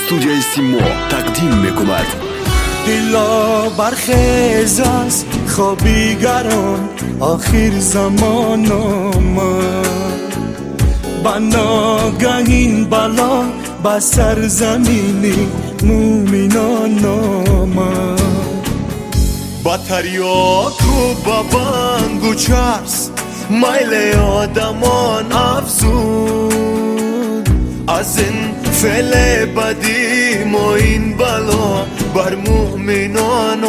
استودیوی سیما تقدیم میکند. دلا برخیز از خوابیگران آخر زمان آمد، بناگه این بلا به سرزمینی مومنان آمد. با تریاک و با بانگ و چرس میل آدمان افزود، از این فعل بدی و این بلا بر مؤمنان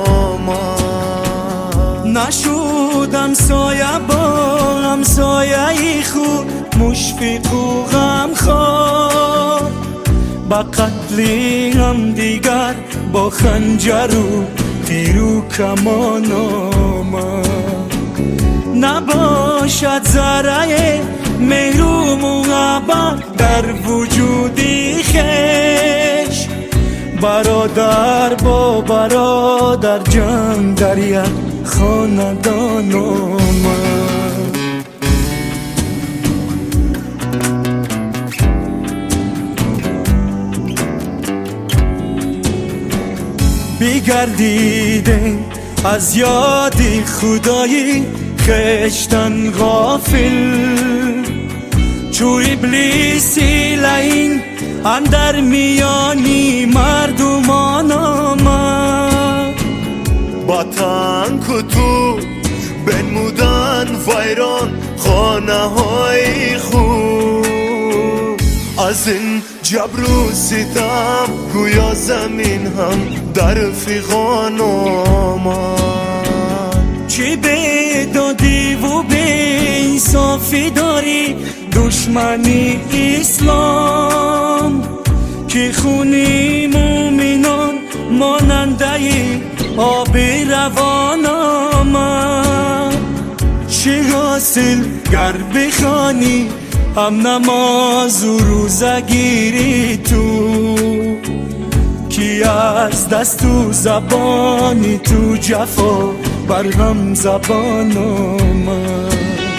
آمد. نشد همسایه با همسایه خود مشفق و غمخوار، با قتل هم دیگر با خنجر و تیر و کمان آمد. نباشد ذره مهر و محبت در وجودی خویش، برادر با برادر جنگ در یک خاندان آمد. بگردیده از یاد خدایی خشتن غافل، چو ابلیسی لعین اندر میانی مردمان آمد. با تنگ و تو بنمودن ویران خانه های خوب، از این جبر و ستم گویا زمین هم در فیغان آمد. چی بدادی و به انصافی داری دشمنی اسلام، که خونی مومنان ماننده آب روان آمد. چی حاصل گر بخوانی هم نماز و روزه گیری تو، کی از دست و زبانی تو جفا بر هم زبان آمد.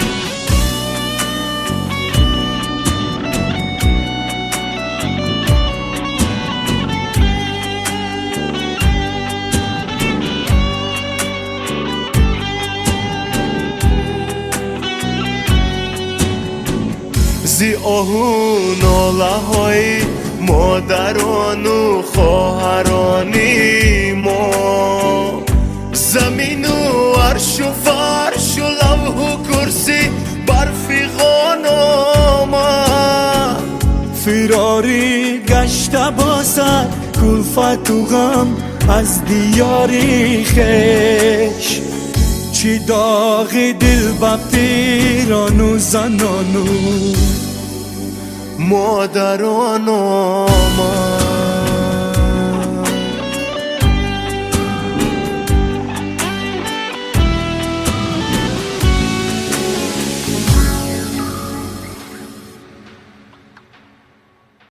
زی آهو ناله های مادران و خواهرانی ما، زمین و عرش و فرش و لوح و کرسی بر فیغان آمد. فراری گشته باشد کلفت و غم از دیاری خویش، چی داغ دل به پیران و زنان و مادران آمد.